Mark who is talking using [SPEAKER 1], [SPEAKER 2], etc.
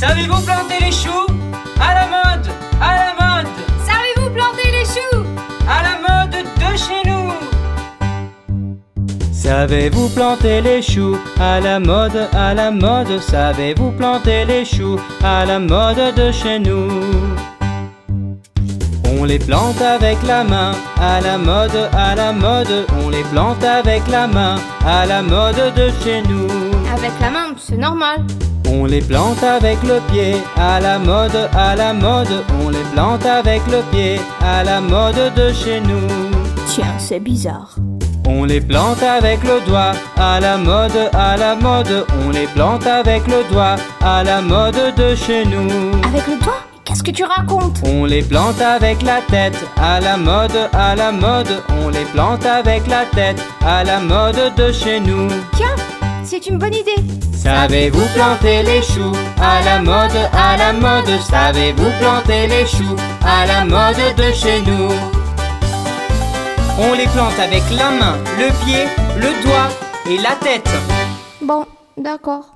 [SPEAKER 1] Savez-vous planter les choux? À la mode, à la mode.
[SPEAKER 2] Savez-vous planter les choux?
[SPEAKER 1] À la mode de chez nous.
[SPEAKER 3] Savez-vous planter les choux? À la mode, à la mode. Savez-vous planter les choux? À la mode de chez nous. On les plante avec la main, à la mode, à la mode. On les plante avec la main, à la mode de chez nous.
[SPEAKER 2] Avec la main, c'est normal.
[SPEAKER 3] On les plante avec le pied, à la mode, à la mode. On les plante avec le pied, à la mode de chez nous.
[SPEAKER 2] Tiens, c'est bizarre.
[SPEAKER 3] On les plante avec le doigt, à la mode, à la mode. On les plante avec le doigt, à la mode de chez nous.
[SPEAKER 2] Avec le doigt? Qu'est-ce que tu racontes?
[SPEAKER 3] On les plante avec la tête, à la mode, à la mode. On les plante avec la tête, à la mode de chez nous.
[SPEAKER 2] Tiens, c'est une bonne idée.
[SPEAKER 3] Savez-vous planter les choux? À la mode, à la mode. Savez-vous planter les choux? À la mode de chez nous.
[SPEAKER 1] On les plante avec la main, le pied, le doigt et la tête.
[SPEAKER 2] Bon, d'accord.